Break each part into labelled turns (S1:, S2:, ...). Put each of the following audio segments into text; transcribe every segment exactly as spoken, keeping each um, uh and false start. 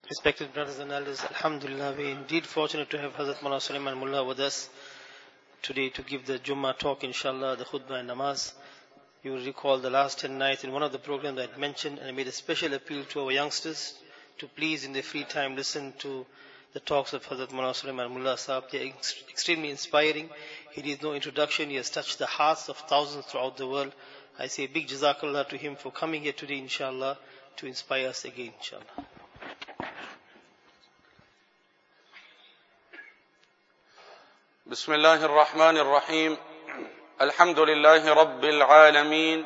S1: Respected brothers and elders, Alhamdulillah, we are indeed fortunate to have Hazrat Maulana Sulaiman Mullah with us today to give the Jummah talk, inshallah, the khutbah and namaz. You will recall the last ten nights in one of the programs I had mentioned, and I made a special appeal to our youngsters to please in their free time listen to the talks of Hazrat Maulana Sulaiman Mullah Sahab. They are ex- extremely inspiring. He needs no introduction. He has touched the hearts of thousands throughout the world. I say a big jazakallah to him for coming here today, inshallah, to inspire us again, inshallah.
S2: بسم الله الرحمن الرحيم الحمد لله رب العالمين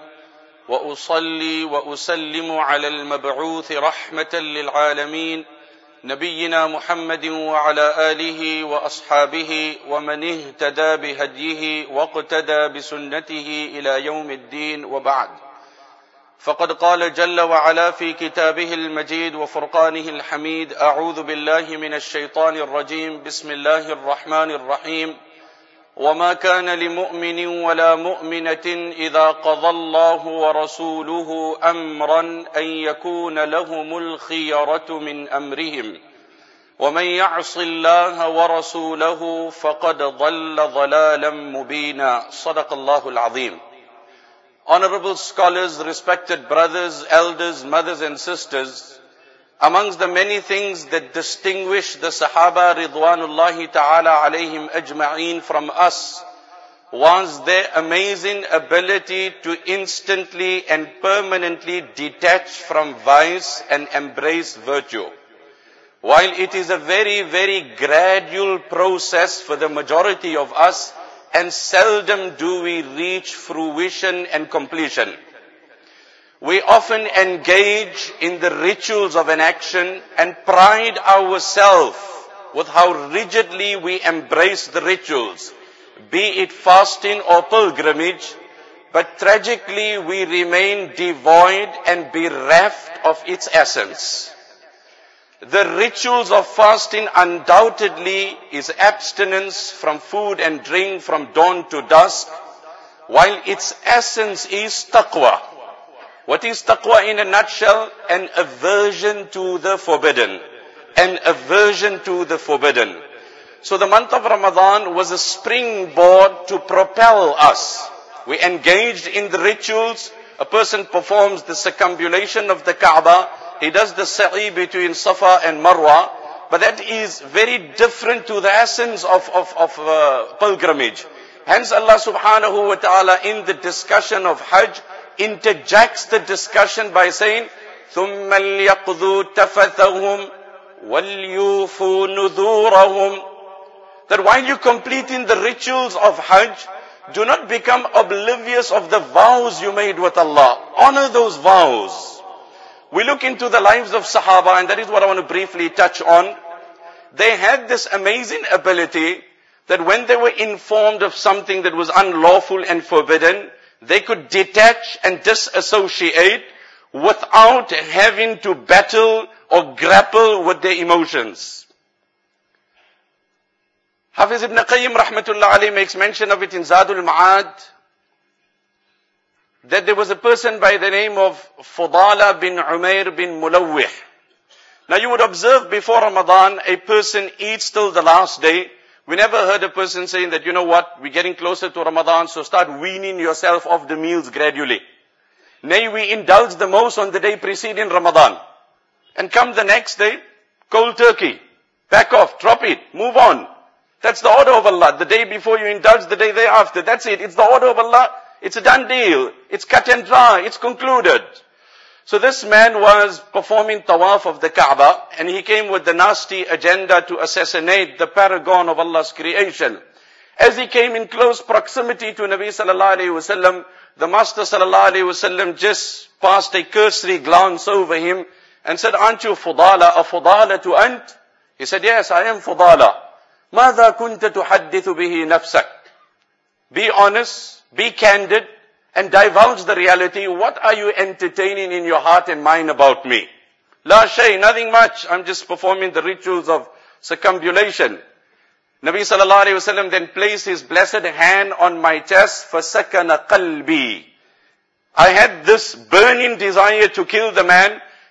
S2: وأصلي وأسلم على المبعوث رحمة للعالمين نبينا محمد وعلى آله وأصحابه ومن اهتدى بهديه واقتدى بسنته إلى يوم الدين وبعد فقد قال جل وعلا في كتابه المجيد وفرقانه الحميد أعوذ بالله من الشيطان الرجيم بسم الله الرحمن الرحيم وما كان لمؤمن ولا مؤمنة إذا قضى الله ورسوله أمرا أن يكون لهم الخيرة من أمرهم ومن يعص الله ورسوله فقد ضل ضلالا مبينا صدق الله العظيم. Honorable scholars, respected brothers, elders, mothers and sisters, amongst the many things that distinguish the Sahaba Ridwanullahi Ta'ala alayhim ajma'een from us was their amazing ability to instantly and permanently detach from vice and embrace virtue. While it is a very, very gradual process for the majority of us, and seldom do we reach fruition and completion. We often engage in the rituals of an action and pride ourselves with how rigidly we embrace the rituals, be it fasting or pilgrimage, but tragically we remain devoid and bereft of its essence. The rituals of fasting undoubtedly is abstinence from food and drink from dawn to dusk, while its essence is taqwa. What is taqwa in a nutshell? An aversion to the forbidden. An aversion to the forbidden. So the month of Ramadan was a springboard to propel us. We engaged in the rituals. A person performs the circumambulation of the Kaaba. He does the sa'i between Safa and Marwa, but that is very different to the essence of, of, of uh, pilgrimage. Hence Allah subhanahu wa ta'ala in the discussion of Hajj interjects the discussion by saying, ثُمَّ لْيَقْضُوا تَفَثَهُمْ وَلْيُوفُوا نُذُورَهُمْ. That while you completing the rituals of Hajj, do not become oblivious of the vows you made with Allah. Honor those vows. We look into the lives of Sahaba, and that is what I want to briefly touch on. They had this amazing ability that when they were informed of something that was unlawful and forbidden, they could detach and disassociate without having to battle or grapple with their emotions. Hafiz ibn Qayyim rahmatullah alayhi makes mention of it in Zadul Ma'ad, that there was a person by the name of Fudala bin Umair bin Mulawih. Now you would observe before Ramadan, a person eats till the last day. We never heard a person saying that, you know what, we're getting closer to Ramadan, so start weaning yourself off the meals gradually. Nay, we indulge the most on the day preceding Ramadan. And come the next day, cold turkey. Back off, drop it, move on. That's the order of Allah. The day before you indulge, the day thereafter. That's it. It's the order of Allah. It's a done deal. It's cut and dry. It's concluded. So this man was performing tawaf of the Kaaba, and he came with the nasty agenda to assassinate the paragon of Allah's creation. As he came in close proximity to Nabi sallallahu alayhi wasallam, the Master sallallahu alayhi wasallam just passed a cursory glance over him and said, "Aren't you Fudala, a Fudala to ant?" He said, "Yes, I am Fudala." ماذا كنت تحدث به نفسك? Be honest, be candid, and divulge the reality. What are you entertaining in your heart and mind about me? La shay, nothing much. I'm just performing the rituals of circumambulation. Nabi sallallahu alayhi wasallam then placed his blessed hand on my chest. فَسَكَنَ قَلْبِي. I had this burning desire to kill the man,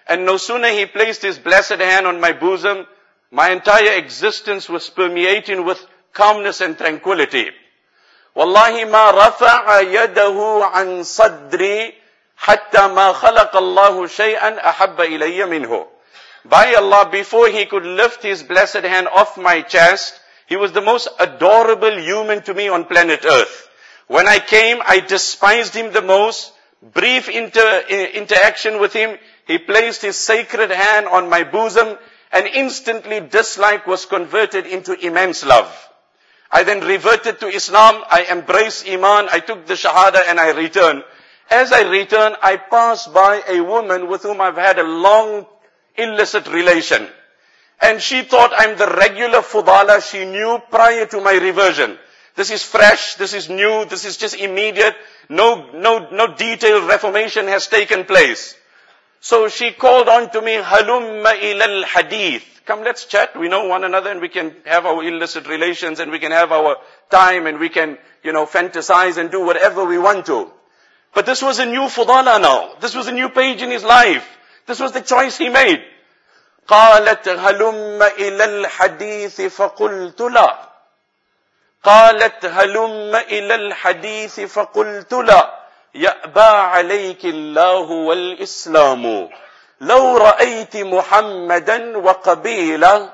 S2: And no sooner he placed his blessed hand on my bosom, my entire existence was permeating with calmness and tranquility. Wallahi ma rafa'a yadahu an sadri hatta ma khalaqa Allahu shay'an ahabba ilayya minhu. By Allah, before he could lift his blessed hand off my chest, he was the most adorable human to me on planet Earth. When I came, I despised him the most. Brief inter, interaction with him, he placed his sacred hand on my bosom, and instantly dislike was converted into immense love. I then reverted to Islam, I embraced Iman, I took the Shahada and I returned. As I returned, I passed by a woman with whom I've had a long illicit relation. And she thought I'm the regular Fudala she knew prior to my reversion. This is fresh, this is new, this is just immediate. No, no, no detailed reformation has taken place. So she called on to me, Halumma ilal hadith. Come, let's chat. We know one another and we can have our illicit relations and we can have our time and we can, you know, fantasize and do whatever we want to. But this was a new Fudala now. This was a new page in his life. This was the choice he made. قالت هلم إلى الحديث فقلت لا. قالت هلم إلى الحديث فقلت لا. يأبى عليك الله والإسلام. لو رأيت محمدا وقبيلا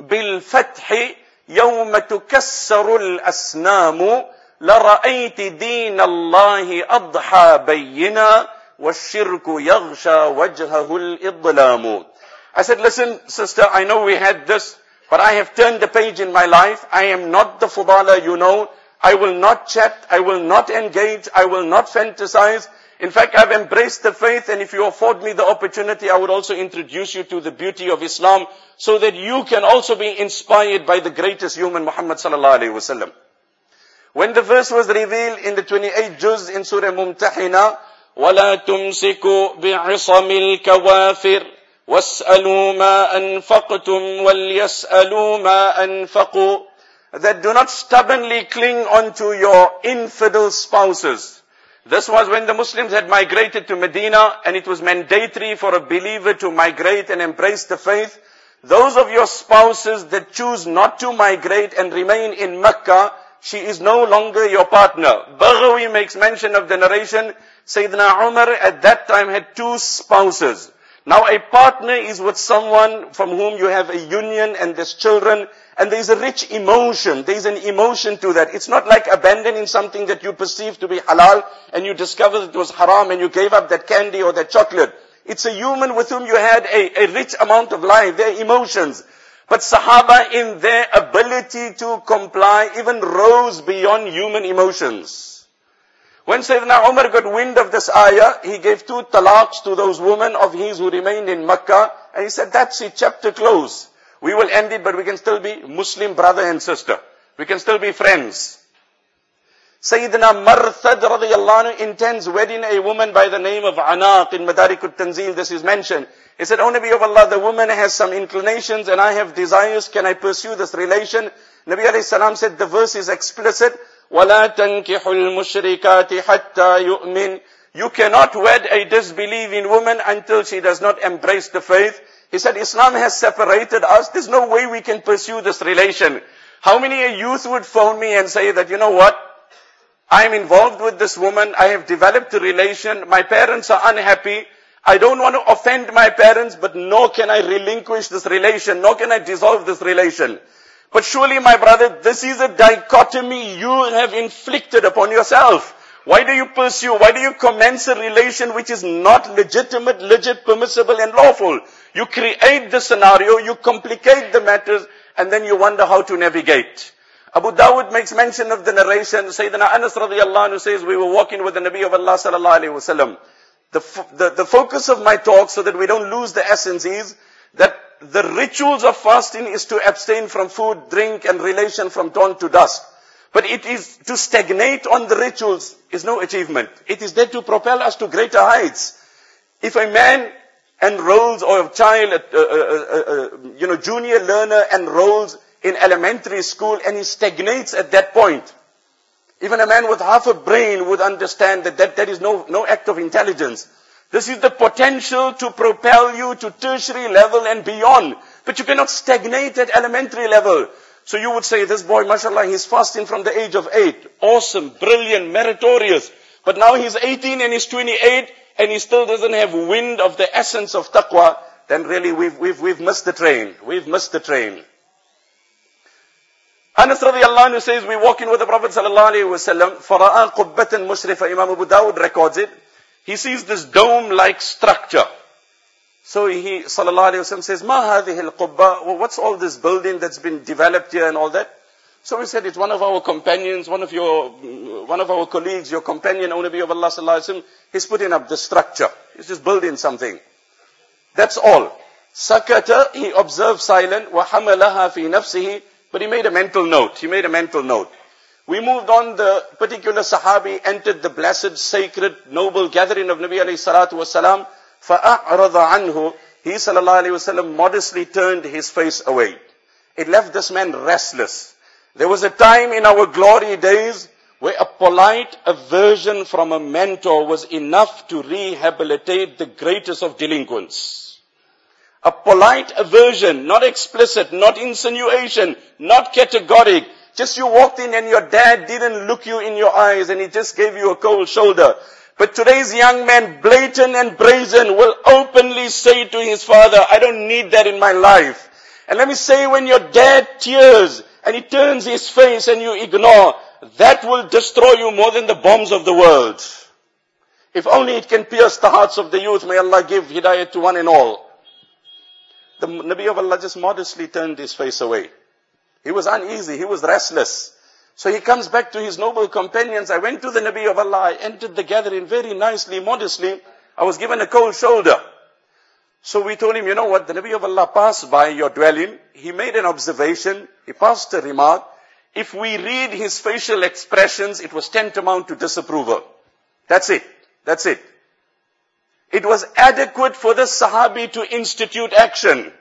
S2: بالفتح يوم تكسر الأسنام لرأيت دين الله أضحى بينا والشرك يغشى وجهه الإظلام. I said, listen, sister, I know we had this, but I have turned the page in my life. I am not the Fudala you know. I will not chat. I will not engage. I will not fantasize. In fact, I've embraced the faith, and if you afford me the opportunity, I would also introduce you to the beauty of Islam so that you can also be inspired by the greatest human, Muhammad sallallahu alayhi wa sallam. When the verse was revealed in the twenty-eighth juz in Surah Mumtahina, وَلَا تُمْسِكُوا بِعِصَمِ الْكَوَافِرِ وَاسْأَلُوا مَا أَنفَقْتُمْ وَلْيَسْأَلُوا مَا أَنفَقُوا, that do not stubbornly cling onto your infidel spouses. This was when the Muslims had migrated to Medina, and it was mandatory for a believer to migrate and embrace the faith. Those of your spouses that choose not to migrate and remain in Mecca, she is no longer your partner. Baghawi makes mention of the narration, Sayyidina Umar at that time had two spouses. Now a partner is with someone from whom you have a union and there's children, and there's a rich emotion. There's an emotion to that. It's not like abandoning something that you perceive to be halal and you discover that it was haram and you gave up that candy or that chocolate. It's a human with whom you had a, a rich amount of life, their emotions. But Sahaba in their ability to comply even rose beyond human emotions. When Sayyidina Umar got wind of this ayah, he gave two talaqs to those women of his who remained in Makkah, and he said, that's it, chapter closed. We will end it, but we can still be Muslim brother and sister. We can still be friends. Sayyidina Marthad radiyallahu anhu intends wedding a woman by the name of Anaq in Madarikut Tanzil. This is mentioned. He said, O Nabi of Allah, the woman has some inclinations and I have desires. Can I pursue this relation? Nabi alayhi salam said, the verse is explicit. وَلَا تَنْكِحُ الْمُشْرِكَاتِ حَتَّى يُؤْمِنْ. You cannot wed a disbelieving woman until she does not embrace the faith. He said, Islam has separated us. There's no way we can pursue this relation. How many a youth would phone me and say that, you know what? I'm involved with this woman. I have developed a relation. My parents are unhappy. I don't want to offend my parents, but nor can I relinquish this relation. Nor can I dissolve this relation. But surely, my brother, this is a dichotomy you have inflicted upon yourself. Why do you pursue, why do you commence a relation which is not legitimate, legit, permissible and lawful? You create the scenario, you complicate the matters, and then you wonder how to navigate. Abu Dawud makes mention of the narration. Sayyidina Anas radiyallahu anhu says, we were walking with the Nabi of Allah sallallahu alayhi wa sallam. The, the, the focus of my talk, so that we don't lose the essence, is that the rituals of fasting is to abstain from food, drink, and relation from dawn to dusk. But it is to stagnate on the rituals is no achievement. It is there to propel us to greater heights. If a man enrolls, or a child, a, a, a, a, you know, junior learner enrolls in elementary school and he stagnates at that point, even a man with half a brain would understand that that, that is no, no act of intelligence. This is the potential to propel you to tertiary level and beyond. But you cannot stagnate at elementary level. So you would say, this boy, mashallah, he's fasting from the age of eight. Awesome, brilliant, meritorious. But now he's eighteen and he's twenty-eight and he still doesn't have wind of the essence of taqwa. Then really we've, we've, we've missed the train. We've missed the train. Anas radiallahu anhu says, we walk in with the Prophet sallallahu alayhi wa sallam. فَرَآ قُبَّةً مُشْرِفًا. Imam Abu Dawud records it. He sees this dome-like structure. So he, sallallahu alayhi wa sallam, says, مَا هَذِهِ الْقُبَّةِ? Well, what's all this building that's been developed here and all that? So we said, it's one of our companions, one of your, one of our colleagues, your companion, O Nabi of Allah sallallahu alayhi wa sallam, he's putting up the structure. He's just building something. That's all. Sakata, he observed silent, وَحَمَلَهَا فِي نَفْسِهِ. But he made a mental note. He made a mental note. We moved on. The particular Sahabi entered the blessed, sacred, noble gathering of Nabi alayhi salatu wasalam. فَأَعْرَضَ عَنْهُ. He sallallahu alayhi wasallam modestly turned his face away. It left this man restless. There was a time in our glory days where a polite aversion from a mentor was enough to rehabilitate the greatest of delinquents. A polite aversion, not explicit, not insinuation, not categoric. Just you walked in and your dad didn't look you in your eyes and he just gave you a cold shoulder. But today's young man, blatant and brazen, will openly say to his father, I don't need that in my life. And let me say, when your dad tears and he turns his face and you ignore, that will destroy you more than the bombs of the world. If only it can pierce the hearts of the youth, may Allah give hidayah to one and all. The Nabi of Allah just modestly turned his face away. He was uneasy, he was restless. So he comes back to his noble companions. I went to the Nabi of Allah, I entered the gathering very nicely, modestly. I was given a cold shoulder. So we told him, you know what, the Nabi of Allah passed by your dwelling. He made an observation, he passed a remark. If we read his facial expressions, it was tantamount to disapproval. That's it, that's it. It was adequate for the Sahabi to institute action.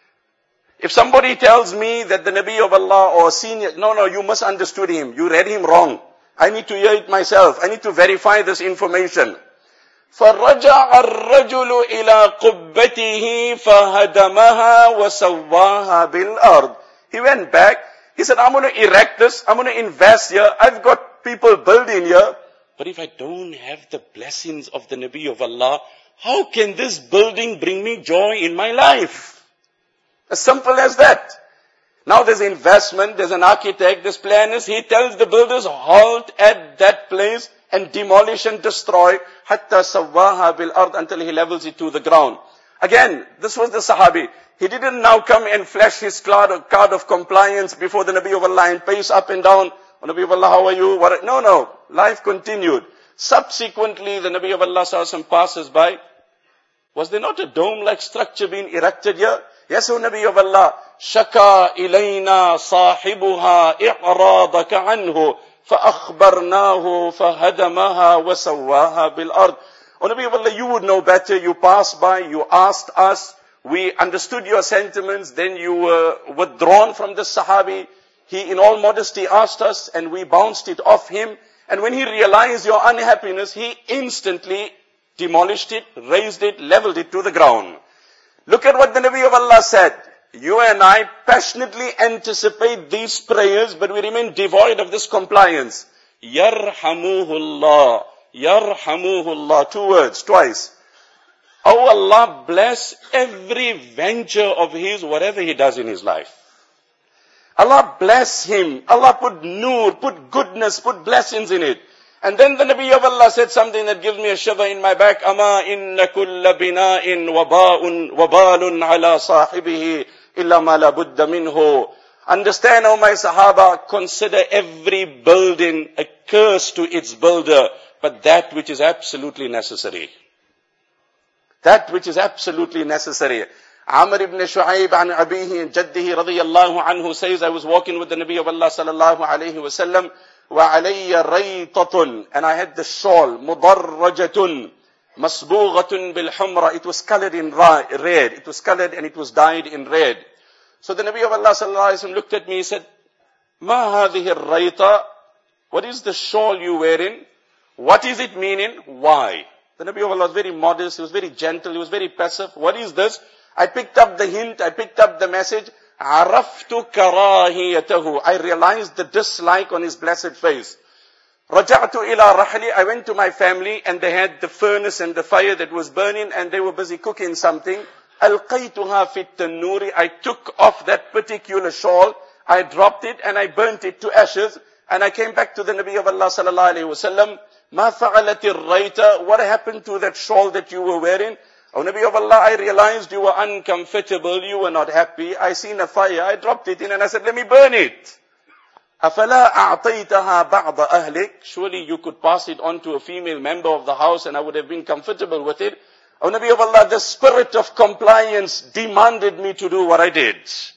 S2: If somebody tells me that the Nabi of Allah or senior, no, no, you misunderstood him. You read him wrong. I need to hear it myself. I need to verify this information. فَرَجَعَ الرَّجُلُ إِلَىٰ قُبَّتِهِ فَهَدَمَهَا وَسَوَّاهَا بِالْأَرْضِ. He went back. He said, I'm going to erect this. I'm going to invest here. I've got people building here. But if I don't have the blessings of the Nabi of Allah, how can this building bring me joy in my life? As simple as that. Now there's investment, there's an architect, there's planners. He tells the builders, halt at that place and demolish and destroy, hatta sawwaha bil ard, until he levels it to the ground. Again, this was the Sahabi. He didn't now come and flash his card of, card of compliance before the Nabi of Allah and pace up and down. Oh, Nabi of Allah, how are you? What? No, no. Life continued. Subsequently, the Nabi of Allah passes by. Was there not a dome-like structure being erected here? Yes, O Nabi of Allah. Shaka ilayna sahibuha i'radaka anhu fa'akhbarnahu fahadamaha wa sawwaha bil ard. O Nabi of Allah, you would know better. You passed by, you asked us, we understood your sentiments, then you were withdrawn from the Sahabi. He in all modesty asked us and we bounced it off him. And when he realized your unhappiness, he instantly demolished it, raised it, leveled it to the ground. Look at what the Nabi of Allah said. You and I passionately anticipate these prayers, but we remain devoid of this compliance. Yarhamuhullah. Yarhamuhullah. Two words, twice. Oh Allah, bless every venture of his, whatever he does in his life. Allah bless him. Allah put nur, put goodness, put blessings in it. And then the Nabi of Allah said something that gives me a shiver in my back. Ama inna kulla bina'in waba'un wabalun ala sahibihi illa ma la budda minhu. Understand, O my Sahaba, consider every building a curse to its builder, but that which is absolutely necessary. That which is absolutely necessary. Amr ibn Shu'ayb an abihi and jaddihi radiyallahu anhu says, I was walking with the Nabi of Allah sallallahu alayhi wa sallam, وَعَلَيَّ رَيْطَةٌ, and I had the shawl, مُضَرَّجَةٌ مَصْبُوغَةٌ بِالْحُمْرَةِ. It was colored in red. It was colored and it was dyed in red. So the Nabi of Allah sallallahu alayhi wa sallam looked at me, he said, مَا هَذِهِ الرَّيْطَةِ? What is the shawl you wearing? What is it meaning? Why? The Nabi of Allah was very modest, he was very gentle, he was very passive. What is this? I picked up the hint, I picked up the message. عَرَفْتُ كَرَاهِيَتَهُ. I realized the dislike on his blessed face. رَجَعْتُ إِلَىٰ رَحْلِي. I went to my family and they had the furnace and the fire that was burning and they were busy cooking something. أَلْقَيْتُهَا فِي التَّنُّورِ. I took off that particular shawl, I dropped it and I burnt it to ashes. And I came back to the Nabi of Allah sallallahu alayhi wa sallam. مَا فَعَلَتِ الرَّيْتَ. What happened to that shawl that you were wearing? Oh Nabi of Allah, I realized you were uncomfortable, you were not happy. I seen a fire, I dropped it in and I said, let me burn it. أَفَلَا أَعْطَيْتَهَا بَعْضَ أَهْلِكَ. Surely you could pass it on to a female member of the house and I would have been comfortable with it. Oh Nabi of Allah, the spirit of compliance demanded me to do what I did.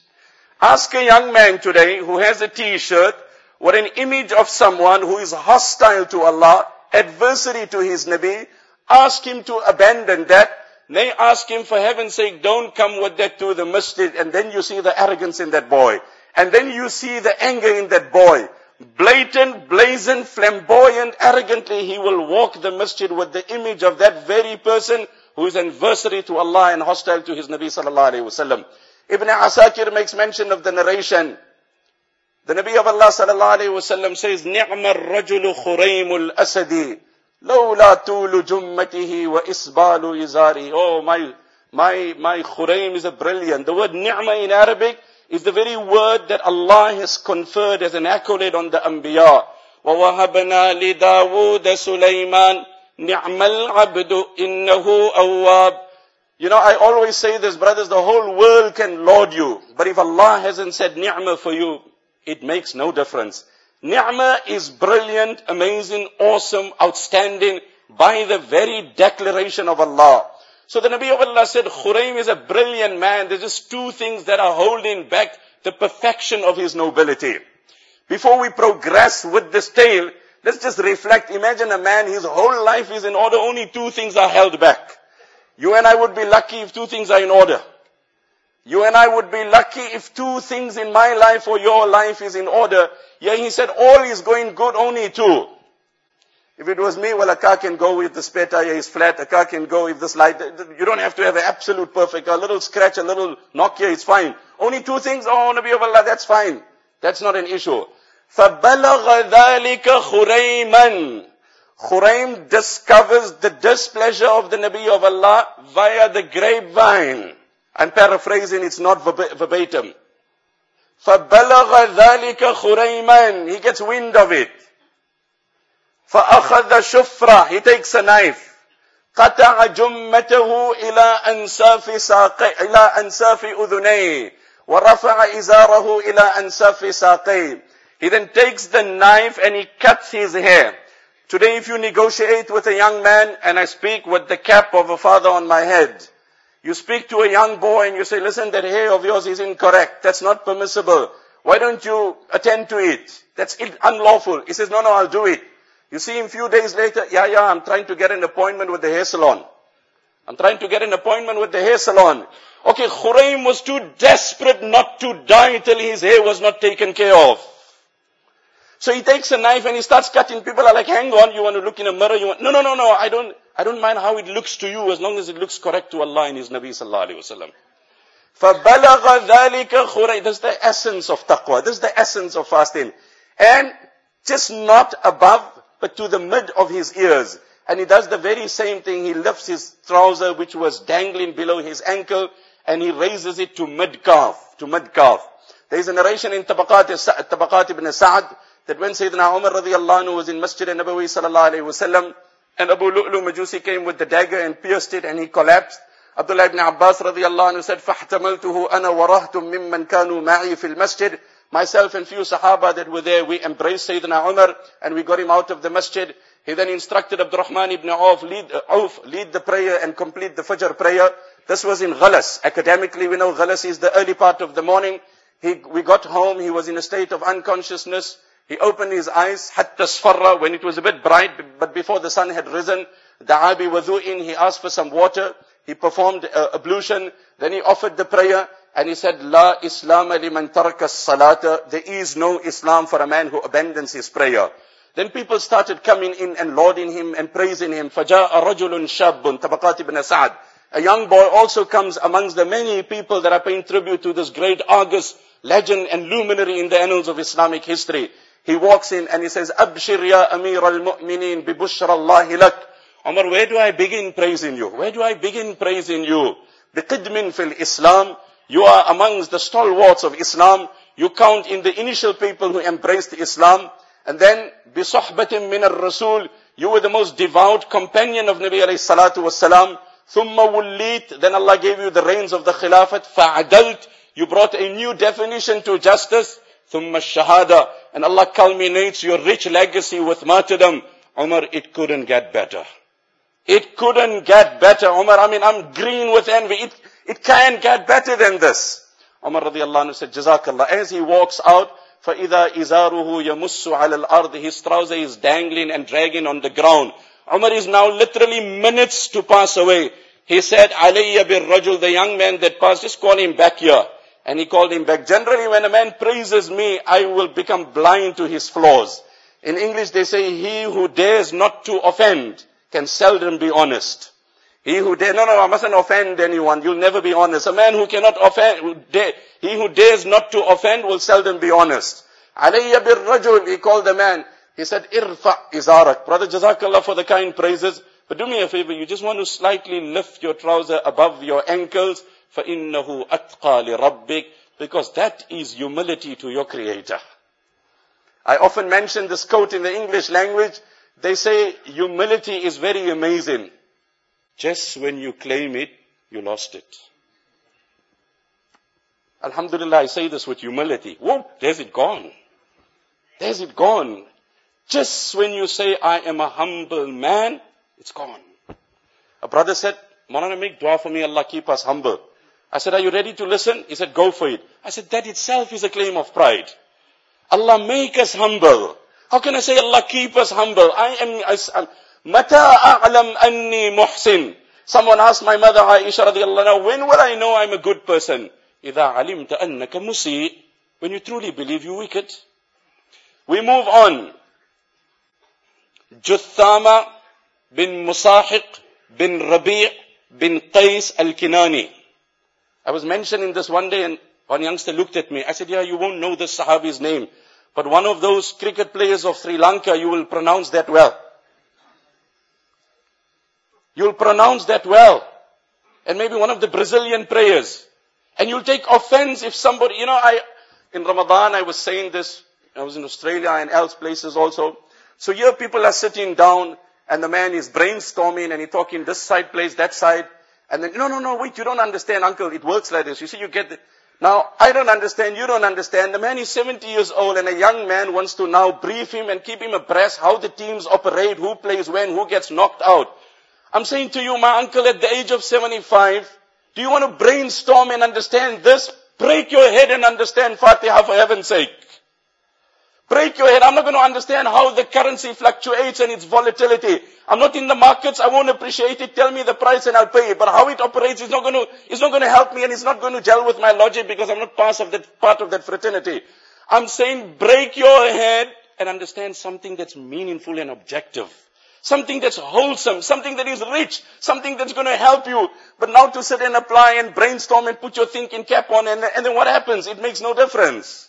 S2: Ask a young man today who has a t-shirt or an image of someone who is hostile to Allah, adversary to his Nabi. Ask him to abandon that. They ask him, for heaven's sake, don't come with that to the masjid. And then you see the arrogance in that boy. And then you see the anger in that boy. Blatant, blazing, flamboyant, arrogantly, he will walk the masjid with the image of that very person who is adversary to Allah and hostile to his Nabi sallallahu alayhi wa sallam. Ibn Asakir makes mention of the narration. The Nabi of Allah sallallahu alayhi wa sallam says, نِعْمَ الرَّجُلُ خُرَيْمُ الْأَسَدِ لَوْلَا طُولُ جُمَّتِهِ وَإِسْبَالُ إِزَارِهِ. Oh, my, my, my Khuraym is a brilliant. The word ni'mah in Arabic is the very word that Allah has conferred as an accolade on the Anbiya. وَوَهَبْنَا لِدَاوُودَ سُلَيْمَانَ نِعْمَ الْعَبْدُ إِنَّهُ أَوَّابٌ. You know, I always say this, brothers, the whole world can laud you. But if Allah hasn't said ni'mah for you, it makes no difference. Ni'mah is brilliant, amazing, awesome, outstanding by the very declaration of Allah. So the Nabi of Allah said, Khuraym is a brilliant man. There's just two things that are holding back the perfection of his nobility. Before we progress with this tale, let's just reflect. Imagine a man, his whole life is in order, only two things are held back. You and I would be lucky if two things are in order. You and I would be lucky if two things in my life or your life is in order. Yeah, he said all is going good, only two. If it was me, well, a car can go if the spare tire is flat, a car can go if this light, you don't have to have an absolute perfect, a little scratch, a little knock here is fine. Only two things, oh Nabi of Allah, that's fine. That's not an issue. فَبَلَغَ ذَلِكَ خُرَيْمًا. Khuraym discovers the displeasure of the Nabi of Allah via the grapevine. I'm paraphrasing, it's not verbatim. فَبَلَغَ ذَلِكَ خُرَيْمًا. He gets wind of it. فَأَخَذَ شُفْرًا. He takes a knife. قَطَعَ جُمَّتَهُ إِلَىٰ أَنْسَافِ سَاقَيْهِ إِلَىٰ أَنْسَافِ أُذُنَيْهِ وَرَفَعَ إِزَارَهُ إِلَىٰ أَنْسَافِ سَاقَيْهِ. He then takes the knife and he cuts his hair. Today if you negotiate with a young man, and I speak with the cap of a father on my head, you speak to a young boy and you say, listen, that hair of yours is incorrect. That's not permissible. Why don't you attend to it? That's unlawful. He says, no, no, I'll do it. You see him a few days later, yeah, yeah, I'm trying to get an appointment with the hair salon. I'm trying to get an appointment with the hair salon. Okay, Khuraym was too desperate not to die till his hair was not taken care of. So he takes a knife and he starts cutting. People are like, hang on, you want to look in a mirror? You want, no, no, no, no, I don't, I don't mind how it looks to you as long as it looks correct to Allah and His Nabi sallallahu alayhi wa sallam. فَبَلَغَ ذَلِكَ خُرَيْمًا. This is the essence of taqwa. This is the essence of fasting. And just not above, but to the mid of his ears. And he does the very same thing. He lifts his trouser, which was dangling below his ankle, and he raises it to mid-calf, to mid-calf. There is a narration in Tabaqat, Tabaqat ibn Sa'ad, that when Sayyidina Umar radiyallahu anhu was in Masjid Nabawi sallallahu alayhi wa sallam, and Abu Lu'lu Majusi came with the dagger and pierced it and he collapsed. Abdullah ibn Abbas radiyallahu anhu said, فَاحْتَمَلْتُهُ أَنَا وَرَهْتُم مِّمَّنْ كَانُوا مَعِي فِي الْمَسْجِدِ. Myself and few Sahaba that were there, we embraced Sayyidina Umar and we got him out of the masjid. He then instructed Abdurrahman ibn Auf, lead, uh, Auf, lead the prayer and complete the Fajr prayer. This was in Ghalas. Academically, we know Ghalas is the early part of the morning. He, we got home, he was in a state of unconsciousness. He opened his eyes, hatta sfarra, when it was a bit bright, but before the sun had risen. Da'a bi wudu'in, he asked for some water. He performed uh, ablution. Then he offered the prayer and he said, La Islam liman taraka salata. There is no Islam for a man who abandons his prayer. Then people started coming in and lauding him and praising him. فَجَاءَ رَجُلٌ شَابٌ Tabaqat ibn Sa'd. A young boy also comes amongst the many people that are paying tribute to this great august legend and luminary in the annals of Islamic history. He walks in and he says, Abshir ya Amir al-Mu'mineen bi bushra Allahi lak. Umar, where do I begin praising you? Where do I begin praising you? Biqidmin fil Islam. You are amongst the stalwarts of Islam. You count in the initial people who embraced Islam. And then, بِصُحْبَةٍ مِّنَ الرَّسُولِ You were the most devout companion of Nabi alayhi salatu wassalam. ثُمَّ وُلِّيتْ Then Allah gave you the reins of the Khilafat. فَعَدَلْتْ You brought a new definition to justice. ثُمَّ الشَّهَادَةِ And Allah culminates your rich legacy with martyrdom. Umar, it couldn't get better. It couldn't get better. Umar, I mean, I'm green with envy. It, it can't get better than this. Umar radiallahu anhu said, Jazakallah. As he walks out, فَإِذَا إِزَارُهُ يَمُسُّ عَلَى الْأَرْضِ His trouser is dangling and dragging on the ground. Umar is now literally minutes to pass away. He said, عَلَيَّ بِالرَّجُلِ The young man that passed, just call him back here. And he called him back. Generally, when a man praises me, I will become blind to his flaws. In English, they say, he who dares not to offend can seldom be honest. He who dares, no, no, I mustn't offend anyone. You'll never be honest. A man who cannot offend, who dare, he who dares not to offend will seldom be honest. Alayya bir rajul, he called the man. He said, irfa izarak. Brother, Jazakallah for the kind praises. But do me a favor, you just want to slightly lift your trouser above your ankles. فَإِنَّهُ أَتْقَى لِرَبِّكَ Because that is humility to your Creator. I often mention this quote in the English language. They say, humility is very amazing. Just when you claim it, you lost it. Alhamdulillah, I say this with humility. Whoa, there's it gone. There's it gone. Just when you say, I am a humble man, it's gone. A brother said, Maulana, make dua for me, Allah keep us humble. I said, are you ready to listen? He said, go for it. I said, that itself is a claim of pride. Allah make us humble. How can I say Allah keep us humble? I am, Mata a'lam anni muhsin. Someone asked my mother Aisha radiallahu anha, when will I know I'm a good person? إِذَا عَلِمْتَ أَنَّكَ مُسِيء When you truly believe you're wicked. We move on. Juthama bin Musahiq bin Rabi' bin Qais al-Kinani. I was mentioning this one day and one youngster looked at me. I said, yeah, you won't know this Sahabi's name. But one of those cricket players of Sri Lanka, you will pronounce that well. You'll pronounce that well. And maybe one of the Brazilian players. And you'll take offense if somebody, you know, I, in Ramadan, I was saying this. I was in Australia and else places also. So here people are sitting down and the man is brainstorming and he's talking this side plays, that side. And then, no, no, no, wait, you don't understand, uncle. It works like this. You see, you get the, now, I don't understand, you don't understand. The man is seventy years old and a young man wants to now brief him and keep him abreast how the teams operate, who plays when, who gets knocked out. I'm saying to you, my uncle, at the age of seventy-five, do you want to brainstorm and understand this? Break your head and understand Fatiha for heaven's sake. Break your head. I'm not going to understand how the currency fluctuates and its volatility. I'm not in the markets. I won't appreciate it. Tell me the price and I'll pay it. But how it operates is not going to, it's not going to help me and it's not going to gel with my logic because I'm not part of that, part of that fraternity. I'm saying break your head and understand something that's meaningful and objective. Something that's wholesome, something that is rich, something that's going to help you. But now to sit and apply and brainstorm and put your thinking cap on and, and then what happens? It makes no difference.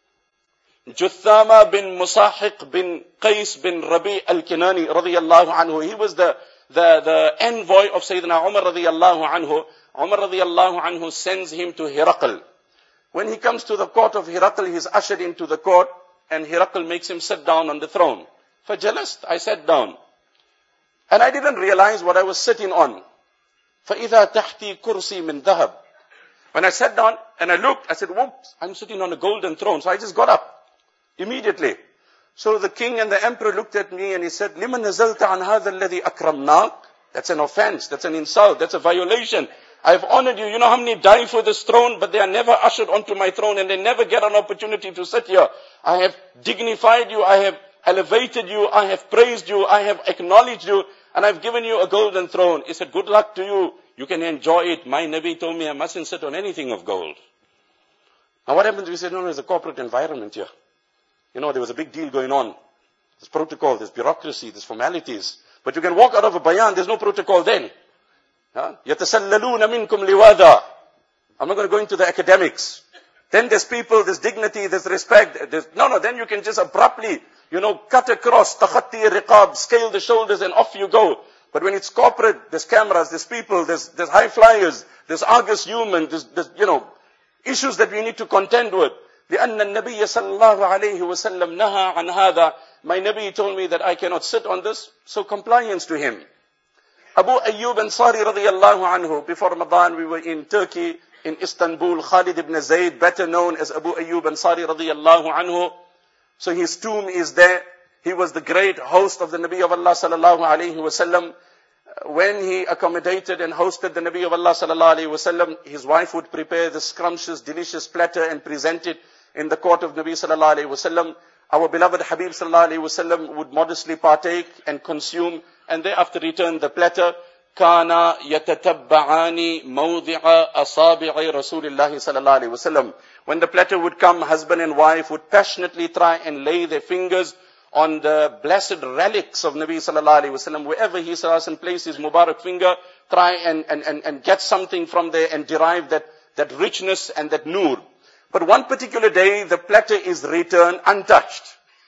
S2: Juthama bin Musahiq bin Qais bin Rabi' al-Kinani radiyallahu anhu. He was the, the, the envoy of Sayyidina Umar radiyallahu anhu. Umar radiyallahu anhu sends him to Hiraql. When he comes to the court of Hiraql, he's ushered into the court and Hiraql makes him sit down on the throne. Fajalast, I sat down. And I didn't realize what I was sitting on. فَإِذَا تَحْتِي كُرْسِي مِنْ ذَهَبٍ When I sat down and I looked, I said, whoops, I'm sitting on a golden throne. So I just got up immediately. So the king and the emperor looked at me and he said, لِمَنْ نَزَلْتَ عَنْ هَذَا الَّذِي أَكْرَمْنَاكَ That's an offense, that's an insult, that's a violation. I've honored you. You know how many die for this throne, but they are never ushered onto my throne and they never get an opportunity to sit here. I have dignified you, I have elevated you, I have praised you, I have acknowledged you, and I've given you a golden throne. He said, good luck to you. You can enjoy it. My Nabi told me I mustn't sit on anything of gold. Now what happens? We said, no, no, there's a corporate environment here. You know, there was a big deal going on. There's protocol, there's bureaucracy, there's formalities. But you can walk out of a bayan, there's no protocol then. يَتَسَلَّلُونَ مِنْكُمْ لِوَادًا. I'm not going to go into the academics. Then there's people, there's dignity, there's respect. There's, no, no, then you can just abruptly, you know, cut across, takhatti riqab, scale the shoulders and off you go. But when it's corporate, there's cameras, there's people, there's, there's high flyers, there's Argus human, there's, there's, you know, issues that we need to contend with. لأن النبي صلى الله عليه وسلم نهى عن هذا. My Nabi told me that I cannot sit on this, so compliance to him. Abu Ayyub Ansari radiyallahu anhu, before Ramadan we were in Turkey, in Istanbul, Khalid ibn Zayd, better known as Abu Ayyub Ansari radiyallahu anhu. So his tomb is there. He was the great host of the Nabi of Allah sallallahu alayhi wasallam. When he accommodated and hosted the Nabi of Allah sallallahu alayhi wasallam, his wife would prepare the scrumptious, delicious platter and present it in the court of Nabi sallallahu alayhi wasallam. Our beloved Habib sallallahu alayhi wasallam would modestly partake and consume, and thereafter return the platter. Kana yatatabba'ani mawdi'a asabi'i Rasulillahi sallallahu alayhi wasallam. When the platter would come, husband and wife would passionately try and lay their fingers on the blessed relics of Nabi sallallahu alayhi wasallam. Wherever he sallallahu alayhi wasallam placed his Mubarak finger, try and, and, and, and get something from there and derive that, that richness and that nur. But one particular day, the platter is returned untouched.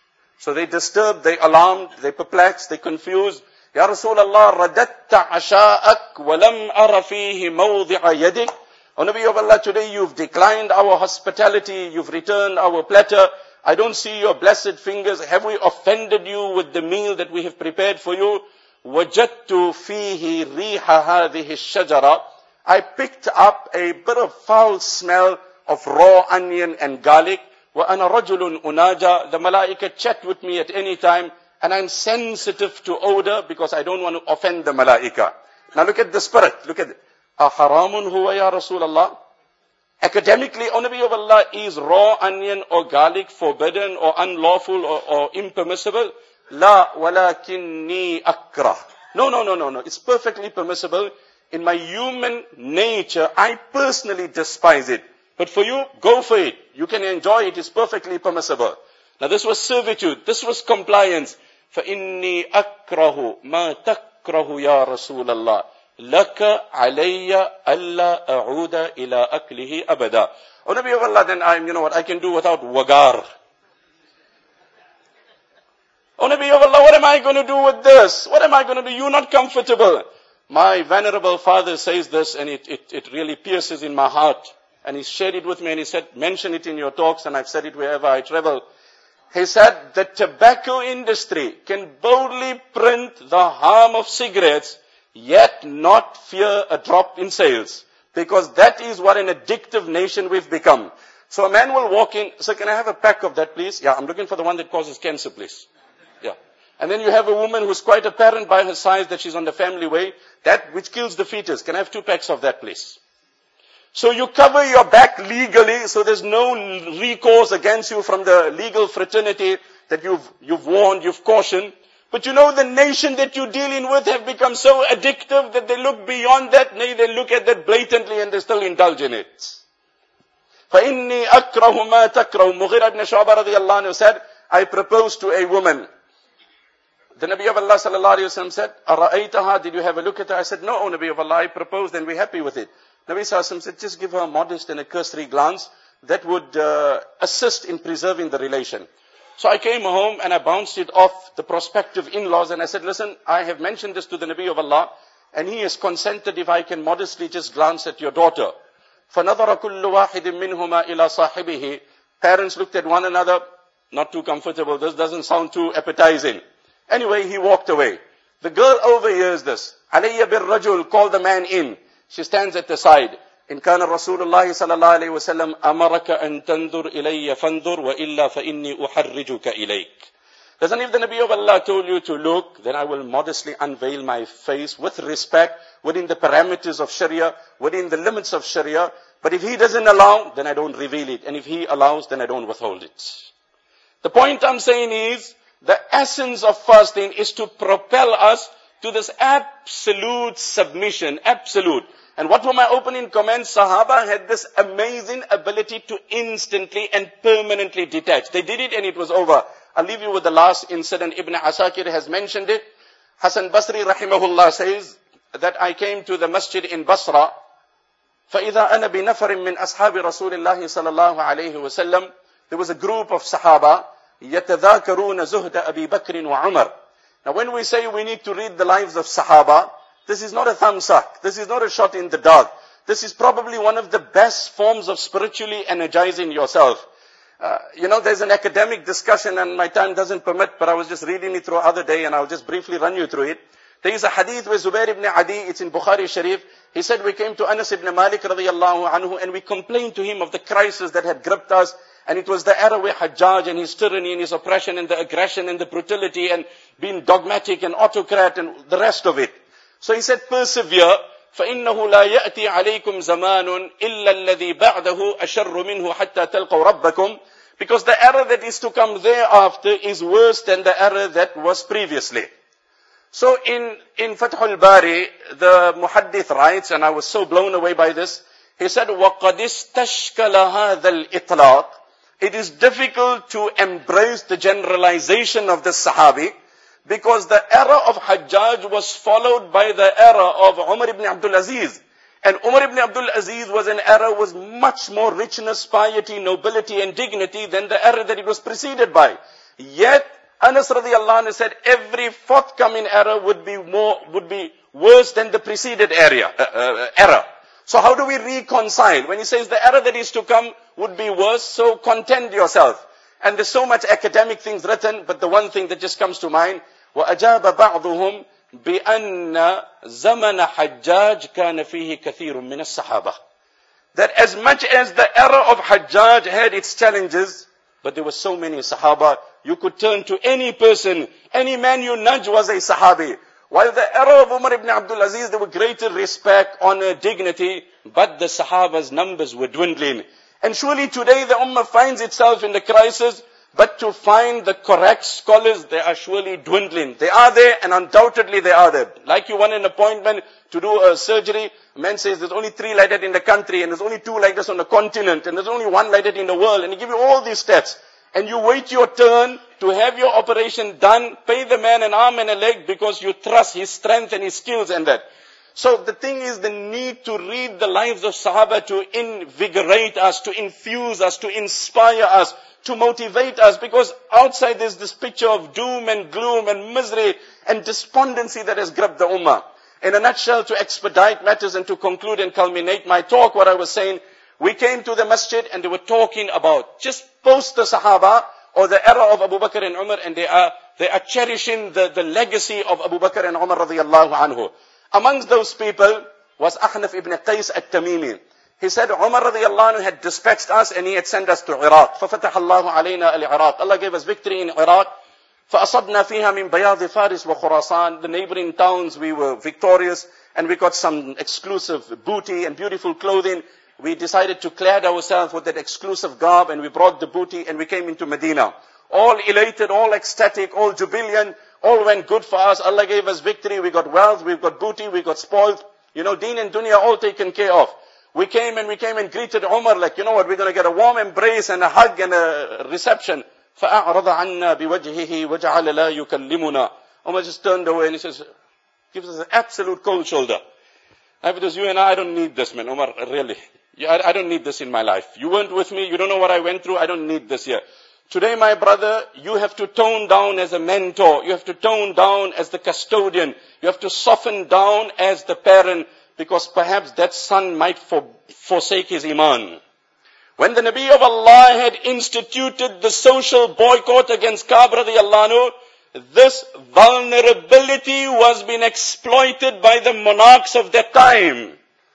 S2: So they disturbed, they alarmed, they perplexed, they confused. Ya Rasulullah, radatta asha'ak wa lam ara fihi mawdi'a yadik. O Nabi of Allah, today you've declined our hospitality, you've returned our platter. I don't see your blessed fingers. Have we offended you with the meal that we have prepared for you? وَجَدْتُ فِيهِ رِيحَ هَذِهِ الشَّجَرَةِ. I picked up a bit of foul smell of raw onion and garlic. وَأَنَا رَجُلٌ أُنَاجَى. The malaika chat with me at any time, and I'm sensitive to odor because I don't want to offend the malaika. Now look at the spirit. Look at it. أَحَرَامٌ هُوَ يَا رَسُولَ اللَّهِ. Academically, O Nabi of Allah, is raw onion or garlic forbidden or unlawful or, or impermissible? La walakinni akrah. No, no, no, no, no. It's perfectly permissible. In my human nature, I personally despise it. But for you, go for it. You can enjoy it. It's perfectly permissible. Now this was servitude. This was compliance. فَإِنِّي أَكْرَهُ مَا تَكْرَهُ يَا رَسُولَ اللَّهِ لَكَ عَلَيَّ أَلَّا أَعُودَ إِلَىٰ أَكْلِهِ أَبَدًا. Oh Nabi of Allah, then I'm, you know what, I can do without wagar. Oh Nabi of Allah, what am I going to do with this? What am I going to do? You're not comfortable. My venerable father says this, and it, it, it really pierces in my heart. And he shared it with me, and he said, mention it in your talks, and I've said it wherever I travel. He said, the tobacco industry can boldly print the harm of cigarettes, yet not fear a drop in sales. Because that is what an addictive nation we've become. So a man will walk in, sir, can I have a pack of that, please? Yeah, I'm looking for the one that causes cancer, please. Yeah. And then you have a woman who's quite apparent by her size that she's on the family way, that which kills the fetus. Can I have two packs of that, please? So you cover your back legally, so there's no recourse against you from the legal fraternity that you've, you've warned, you've cautioned. But you know, the nation that you're dealing with have become so addictive that they look beyond that. Nay, they look at that blatantly and they still indulge in it. فَإِنِّي أَكْرَهُ مَا تَكْرَهُ. Mughira ibn Shu'bah radiyallahu anhu said, I proposed to a woman. The Nabi of Allah sallallahu alayhi wa sallam said, أَرَأَيْتَهَا. Did you have a look at her? I said, no, O Nabi of Allah, I proposed and we're happy with it. Nabi sallallahu alayhi wa sallam said, just give her a modest and a cursory glance. That would uh, assist in preserving the relation. So I came home and I bounced it off the prospective in-laws and I said, listen, I have mentioned this to the Nabi of Allah and he has consented if I can modestly just glance at your daughter. فَنَظَرَ كُلُّ وَاحِدٍ مِّنْهُمَا إِلَى صَاحِبِهِ. Parents looked at one another, not too comfortable, this doesn't sound too appetizing. Anyway, he walked away. The girl overhears this. عَلَيَّ بِالرَّجُلِ, call the man in. She stands at the side. إن كان رسول الله صلى الله عليه وسلم أمرك أن تنظر إلي فانظر وإلا فإني أحرجك إليك. Doesn't if the Nabi of Allah told you to look, then I will modestly unveil my face with respect within the parameters of Sharia, within the limits of Sharia. But if he doesn't allow, then I don't reveal it. And if he allows, then I don't withhold it. The point I'm saying is, the essence of fasting is to propel us to this absolute submission, absolute. And what were my opening comments? Sahaba had this amazing ability to instantly and permanently detach. They did it and it was over. I'll leave you with the last incident. Ibn Asakir has mentioned it. Hasan Basri rahimahullah says that I came to the masjid in Basra. فَإِذَا أَنَا بِنَفَرٍ مِّنْ أَصْحَابِ رَسُولِ اللَّهِ صَلَى اللَّهُ عَلَيْهِ وَسَلَّمَ. There was a group of Sahaba, يَتَذَاكَرُونَ زُهْدَ أَبِي بَكْرٍ وَعُمَرٍ. Now when we say we need to read the lives of Sahaba, this is not a thumbsuck. This is not a shot in the dark. This is probably one of the best forms of spiritually energizing yourself. Uh, you know, there's an academic discussion and my time doesn't permit, but I was just reading it through the other day and I'll just briefly run you through it. There is a hadith where Zubair ibn Adi, it's in Bukhari Sharif, he said we came to Anas ibn Malik radiyallahu anhu and we complained to him of the crisis that had gripped us, and it was the era where Hajjaj and his tyranny and his oppression and the aggression and the brutality and being dogmatic and autocrat and the rest of it. So he said, persevere, فَإِنَّهُ لَا يَأْتِي عَلَيْكُمْ زَمَانٌ إِلَّا الَّذِي بَعْدَهُ أَشَرُّ مِنْهُ حَتَّى تَلْقَوْا رَبَّكُمْ. Because the era that is to come thereafter is worse than the era that was previously. So in, in Fathul Bari, the Muhaddith writes, and I was so blown away by this, he said, وَقَدْ اسْتَشْكَلَ هَذَا الْإِطْلَاقِ. It is difficult to embrace the generalization of the Sahabi, because the era of Hajjaj was followed by the era of Umar ibn Abdul Aziz. And Umar ibn Abdul Aziz was an era with much more richness, piety, nobility and dignity than the era that it was preceded by. Yet, Anas radiyallahu anhu said every forthcoming era would be more, would be worse than the preceded area, uh, uh, era. So how do we reconcile? When he says the era that is to come would be worse, so content yourself. And there's so much academic things written, but the one thing that just comes to mind, وَأَجَابَ بَعْضُهُمْ بِأَنَّ زَمَنَ حَجَّاجْ كَانَ فِيهِ كَثِيرٌ مِّنَ الصَّحَابَةِ. That as much as the era of Hajjaj had its challenges, but there were so many Sahaba, you could turn to any person, any man you nudge was a Sahabi. While the era of Umar ibn Abdul Aziz, there were greater respect, honor, dignity, but the Sahaba's numbers were dwindling. And surely today the Ummah finds itself in the crisis, but to find the correct scholars, they are surely dwindling. They are there, and undoubtedly they are there. Like you want an appointment to do a surgery, a man says there's only three like that in the country, and there's only two like this on the continent, and there's only one like that in the world, and he give you all these stats. And you wait your turn to have your operation done, pay the man an arm and a leg because you trust his strength and his skills and that. So the thing is the need to read the lives of Sahaba to invigorate us, to infuse us, to inspire us, to motivate us, because outside there's this picture of doom and gloom and misery and despondency that has gripped the Ummah. In a nutshell, to expedite matters and to conclude and culminate my talk, what I was saying, we came to the masjid and they were talking about just post the Sahaba or the era of Abu Bakr and Umar, and they are, they are cherishing the, the legacy of Abu Bakr and Umar radiyallahu anhu. Amongst those people was Ahnaf ibn Qais at-Tamimi. He said Umar radiyallahu anhu had dispatched us and he had sent us to Iraq. فَفَتَحَ اللَّهُ عَلَيْنَا الْعِرَاقِ. Allah gave us victory in Iraq. فَأَصَبْنَا فِيهَا مِنْ بَيَاضِ فَارِسْ وَخُرَاسَانِ. The neighboring towns we were victorious and we got some exclusive booty and beautiful clothing. We decided to clad ourselves with that exclusive garb and we brought the booty and we came into Medina. All elated, all ecstatic, all jubilant, all went good for us. Allah gave us victory, we got wealth, we got booty, we got spoiled. You know, deen and dunya all taken care of. We came and we came and greeted Umar like, you know what, we're going to get a warm embrace and a hug and a reception. فَأَعْرَضَ عَنَّا بِوَجْهِهِ وَجَعَلَ لَا يُكَلِّمُنَا. Umar just turned away and he says, gives us an absolute cold shoulder. Now, because you and I, I don't need this, man, Umar, really. I, I don't need this in my life. You weren't with me, you don't know what I went through, I don't need this here. Today, my brother, you have to tone down as a mentor. You have to tone down as the custodian. You have to soften down as the parent, because perhaps that son might for, forsake his iman. When the Nabi of Allah had instituted the social boycott against Ka'b radiyallahu anhu, this vulnerability was being exploited by the monarchs of that time.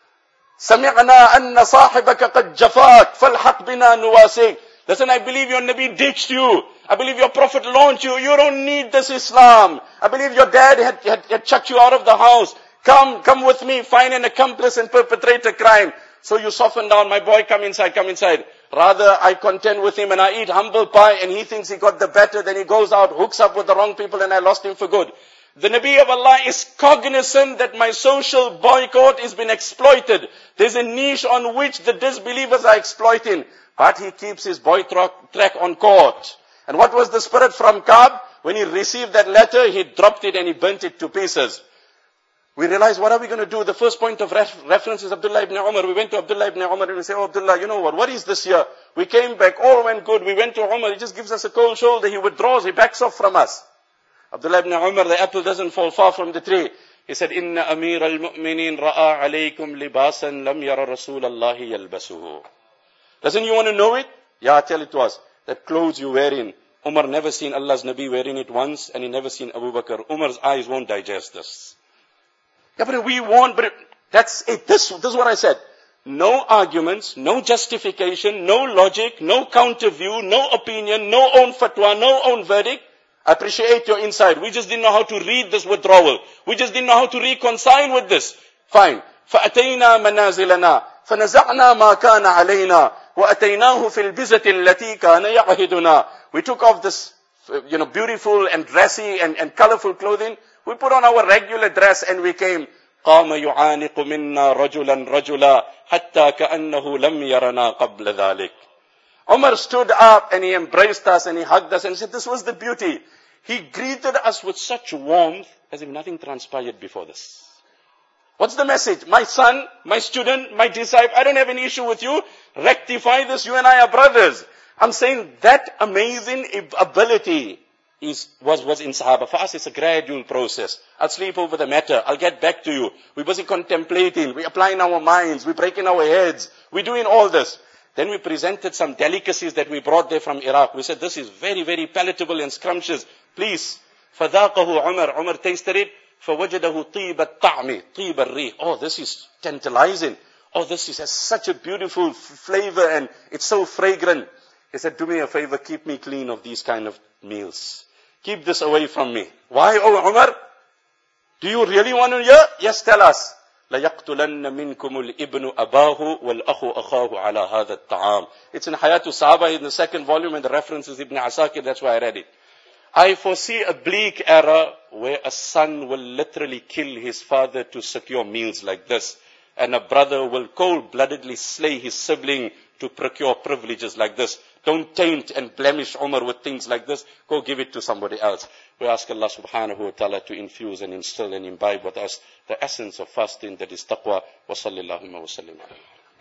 S2: سَمِعْنَا أَنَّ صَاحِبَكَ قَدْ جَفَاكَ فَالْحَقْ بِنَا نُوَاسِيكَ. Listen, I believe your Nabi ditched you. I believe your Prophet launched you. You don't need this Islam. I believe your dad had, had, had chucked you out of the house. Come, come with me, find an accomplice and perpetrate a crime. So you soften down, my boy, come inside, come inside. Rather, I contend with him and I eat humble pie and he thinks he got the better, then he goes out, hooks up with the wrong people and I lost him for good. The Nabi of Allah is cognizant that my social boycott is being exploited. There's a niche on which the disbelievers are exploiting. But he keeps his boy track on court. And what was the spirit from Ka'b? When he received that letter, he dropped it and he burnt it to pieces. We realized, what are we going to do? The first point of ref- reference is Abdullah ibn Umar. We went to Abdullah ibn Umar and we said, oh Abdullah, you know what, what is this here? We came back, all went good. We went to Umar, he just gives us a cold shoulder, he withdraws, he backs off from us. Abdullah ibn Umar, the apple doesn't fall far from the tree. He said, Inna amir al-mu'minin ra'a alaykum libasan lam yara rasulallahi yalbasuhu. Doesn't you want to know it? Yeah, tell it to us. That clothes you wearing, Umar never seen Allah's Nabi wearing it once, and he never seen Abu Bakr. Umar's eyes won't digest this. Yeah, but we want, but that's it. This, this is what I said. No arguments, no justification, no logic, no counter view, no opinion, no own fatwa, no own verdict. I appreciate your insight. We just didn't know how to read this withdrawal. We just didn't know how to reconcile with this. Fine. فَأَتَيْنَا مَنَازِلَنَا فَنَزَعْنَا مَا كَانَ عَلَيْنَا وَأَتَيْنَاهُ فِي الْبِزَةِ الَّتِي كَانَ يَعْهِدُنَا. We took off this, you know, beautiful and dressy and, and colorful clothing. We put on our regular dress and we came. قام يعانق منا رجلا رجلا حتى كأنه لم يرنا قبل ذلك. Umar stood up and he embraced us and he hugged us and he said, this was the beauty. He greeted us with such warmth as if nothing transpired before this. What's the message? My son, my student, my disciple, I don't have any issue with you. Rectify this. You and I are brothers. I'm saying that amazing ability is, was, was in Sahaba. For us, it's a gradual process. I'll sleep over the matter. I'll get back to you. We're busy contemplating. We're applying our minds. We're breaking our heads. We're doing all this. Then we presented some delicacies that we brought there from Iraq. We said, this is very, very palatable and scrumptious. Please. فَذَاقَهُ Umar. Umar tasted it. فَوَجَدَهُ طِيبَ الطَّعْمِ طِيبَ الرِّيحِ. Oh, this is tantalizing. Oh, this is, has such a beautiful f- flavor and it's so fragrant. He said, do me a favor, keep me clean of these kind of meals. Keep this away from me. Why, oh Umar? Do you really want to hear? Yes, tell us. لَيَقْتُلَنَّ مِنْكُمُ الْإِبْنُ أَبَاهُ وَالْأَخُ أَخَاهُ عَلَى هَذَا الطَّعَامِ. It's in Hayatu Sahaba in the second volume and the reference is Ibn Asakir, that's why I read it. I foresee a bleak era where a son will literally kill his father to secure meals like this. And a brother will cold-bloodedly slay his sibling to procure privileges like this. Don't taint and blemish Umar with things like this. Go give it to somebody else. We ask Allah subhanahu wa ta'ala to infuse and instill and imbibe with us the essence of fasting, that is taqwa. Wa sallallahu wa sallam.